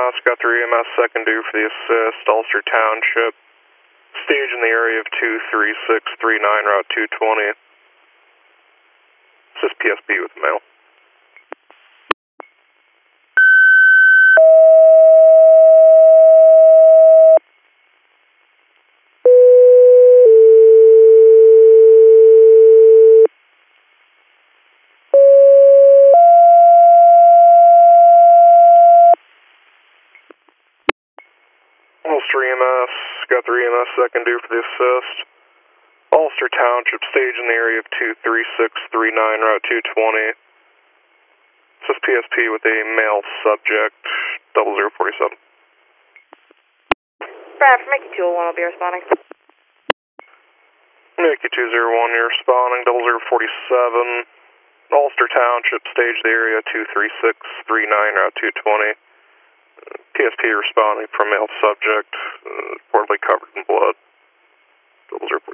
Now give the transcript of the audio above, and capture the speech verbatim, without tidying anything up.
S, got three E M S, second due for the assist, Ulster Township. Stage in the area of two three six three nine, Route two twenty. Assist P S B with mail. Ulster E M S, got three E M S, second due for the assist. Ulster Township, stage in the area of two three six three nine, Route two twenty. Assist P S P with a male subject, double zero forty seven. Brad, for Mickey two oh one, I'll be responding. Mickey two zero one, you're responding, double zero forty seven. Ulster Township, stage the area two three six three nine, Route two twenty. P S P responding from male subject, uh, reportedly covered in blood. Double zero